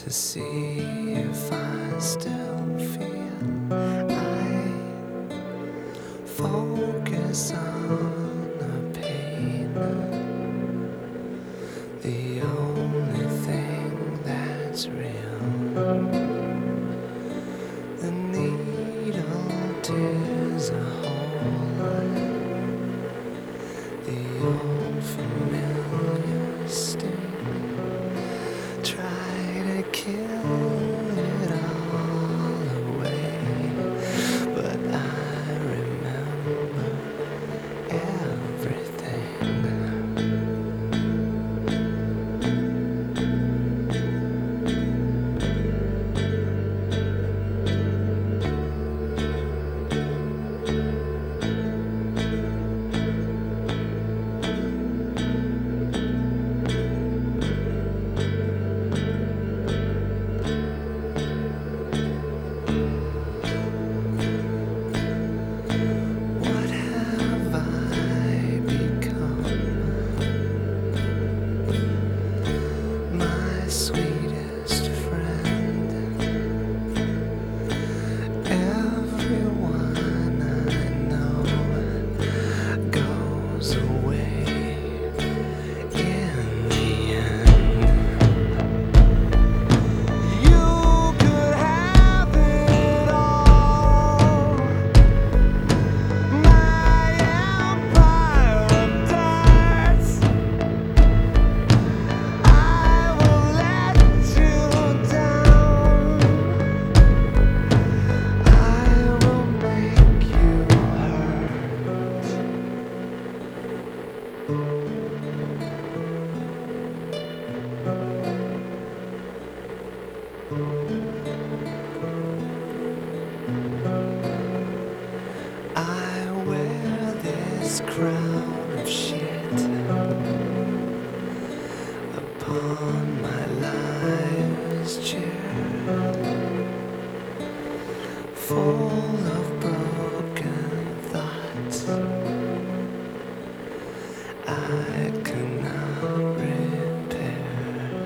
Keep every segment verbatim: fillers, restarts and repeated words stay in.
to see if I still feel. I focus on the pain, the only thing that's real. The needle tears a hole, the old familiar sting. Try to kill it all away, but I remember everything. Sweetest friend, everyone I know goes away in the end. You could have it all, my empire of darts. I wear this crown of shit upon my life's chair, full of broken thoughts I cannot repair.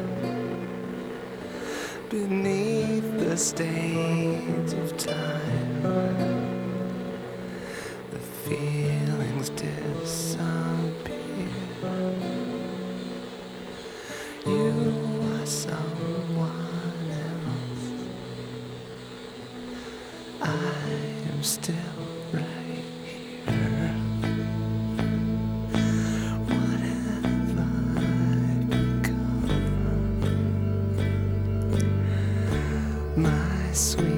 Beneath the stains of time, the feelings disappear. You are someone else. I am still right here. What have I become? My sweet